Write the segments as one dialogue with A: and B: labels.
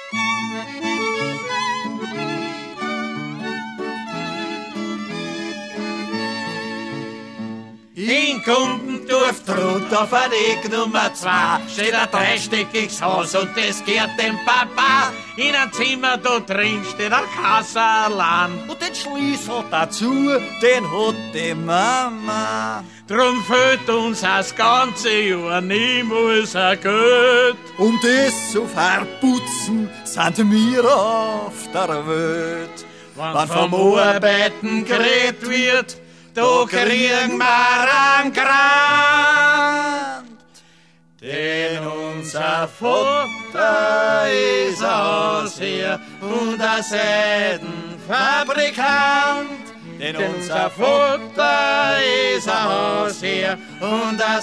A: In Gundendorf drunten auf der Weg Nummer 2 steht ein dreistöckiges Haus und das gehört dem Papa. In einem Zimmer da drin steht ein Kasserlan.
B: Und den Schlüssel dazu, den hat die Mama.
A: Drum fehlt uns das ganze Jahr niemals ein Geld.
B: Um das zu verputzen, sind wir auf der Welt.
A: Wenn vom Arbeiten geredet wird, da kriegen wir einen Grant. Denn unser Vater ist aus hier und ein Seidenfabrikant. Denn unser Vater ist aus hier und ein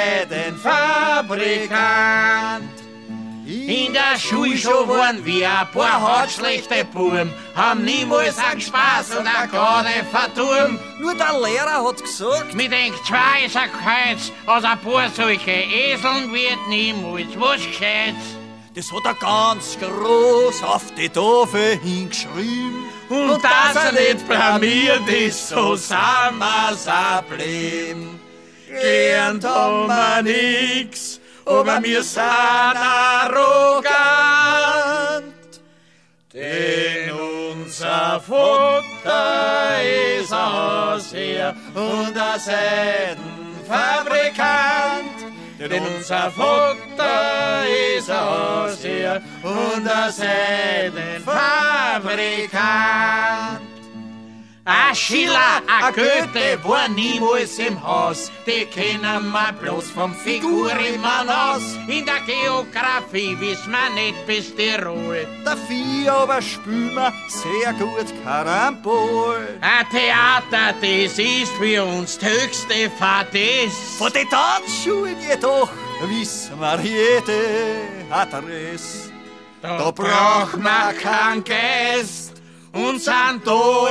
A: Seidenfabrikant. In der Schule schon waren wir ein paar hartschlechte Buben, haben niemals einen Spaß und auch gar nicht verturmt.
B: Nur der Lehrer hat gesagt,
A: Mir denkt, zwei ist ein Kreuz, aus ein paar solche Eseln wird niemals was Gescheites.
B: das hat er ganz groß auf die Tafel hingeschrieben.
A: Und dass er nicht blamiert ist, so sind wir's auch blieben. Gelernt haben wir nix, aber wir sind arrogant. Denn unser Vater ist aus hier und ein Seidenfabrikant. Denn unser Vater ist aus hier und ein Seidenfabrikant. Ein Schiller, ein Goethe war niemals im Haus, die kennen wir bloß vom Figurimann aus. In der Geografie wissen wir nicht bis Tirol.
B: Dafür aber spielen wir sehr gut Karambol.
A: Ein Theater, das ist für uns das höchste Verdienst.
B: Von den Tanzschulen jedoch wissen wir jede Adresse.
A: Da braucht man keinen Geist und sind da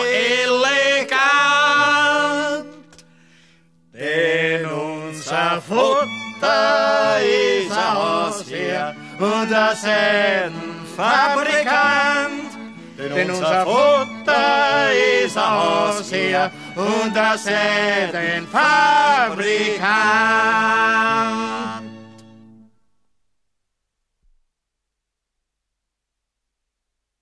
A: elegant. Denn unser Vater ist aus hier und ein Seidenfabrikant. Denn unser Vater ist aus hier und ein Seidenfabrikant.